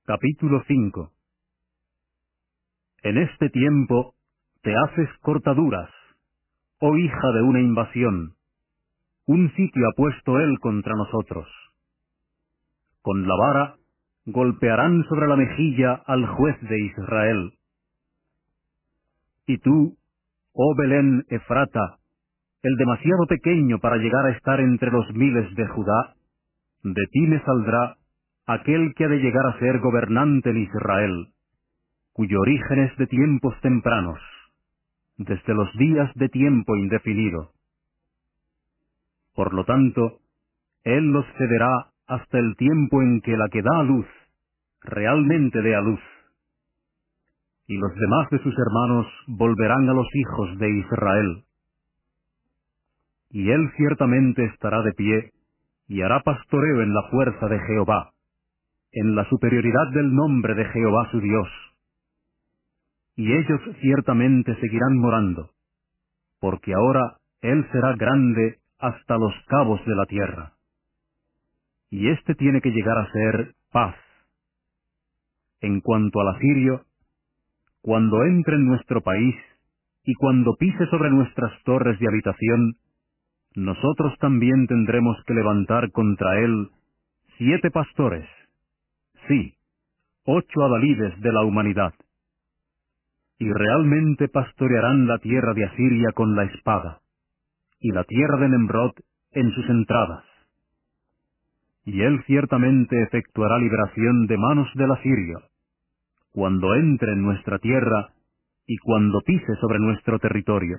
Capítulo 5. En este tiempo te haces cortaduras, oh hija de una invasión. Un sitio ha puesto él contra nosotros. Con la vara golpearán sobre la mejilla al juez de Israel. Y tú, oh Belén Efrata, el demasiado pequeño para llegar a estar entre los miles de Judá, de ti me saldrá aquel que ha de llegar a ser gobernante en Israel, cuyo origen es de tiempos tempranos, desde los días de tiempo indefinido. Por lo tanto, él los cederá hasta el tiempo en que la que da a luz realmente dé a luz, y los demás de sus hermanos volverán a los hijos de Israel. Y él ciertamente estará de pie, y hará pastoreo en la fuerza de Jehová, en la superioridad del nombre de Jehová su Dios. Y ellos ciertamente seguirán morando, porque ahora él será grande hasta los cabos de la tierra. Y éste tiene que llegar a ser paz. En cuanto al asirio, cuando entre en nuestro país, y cuando pise sobre nuestras torres de habitación, nosotros también tendremos que levantar contra él 7 pastores, sí, 8 adalides de la humanidad. Y realmente pastorearán la tierra de Asiria con la espada, y la tierra de Nemrod en sus entradas. Y él ciertamente efectuará liberación de manos del asirio, cuando entre en nuestra tierra, y cuando pise sobre nuestro territorio.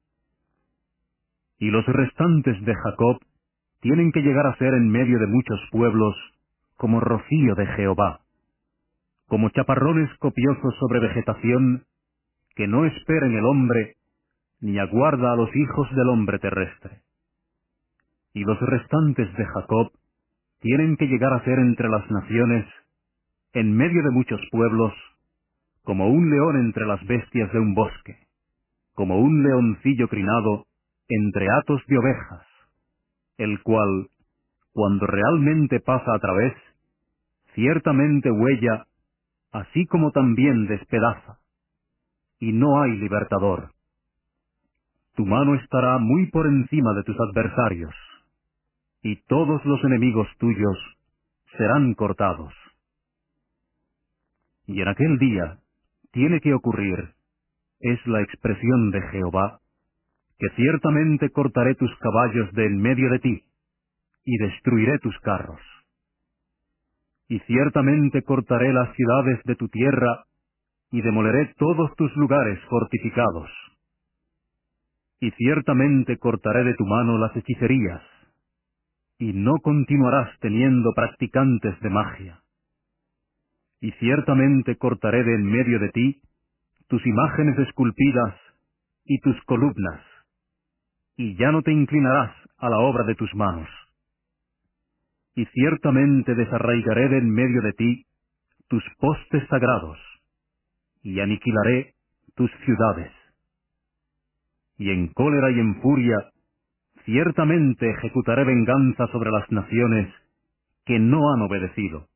Y los restantes de Jacob tienen que llegar a ser en medio de muchos pueblos, como rocío de Jehová, como chaparrones copiosos sobre vegetación, que no esperen el hombre, ni aguarda a los hijos del hombre terrestre. Y los restantes de Jacob tienen que llegar a ser entre las naciones, en medio de muchos pueblos, como un león entre las bestias de un bosque, como un leoncillo crinado entre hatos de ovejas, el cual, cuando realmente pasa a través, ciertamente huella, así como también despedaza, y no hay libertador. Tu mano estará muy por encima de tus adversarios, y todos los enemigos tuyos serán cortados. Y en aquel día tiene que ocurrir, es la expresión de Jehová, que ciertamente cortaré tus caballos de en medio de ti, y destruiré tus carros. Y ciertamente cortaré las ciudades de tu tierra, y demoleré todos tus lugares fortificados. Y ciertamente cortaré de tu mano las hechicerías, y no continuarás teniendo practicantes de magia. Y ciertamente cortaré de en medio de ti tus imágenes esculpidas y tus columnas, y ya no te inclinarás a la obra de tus manos. Y ciertamente desarraigaré de en medio de ti tus postes sagrados, y aniquilaré tus ciudades. Y en cólera y en furia, ciertamente ejecutaré venganza sobre las naciones que no han obedecido.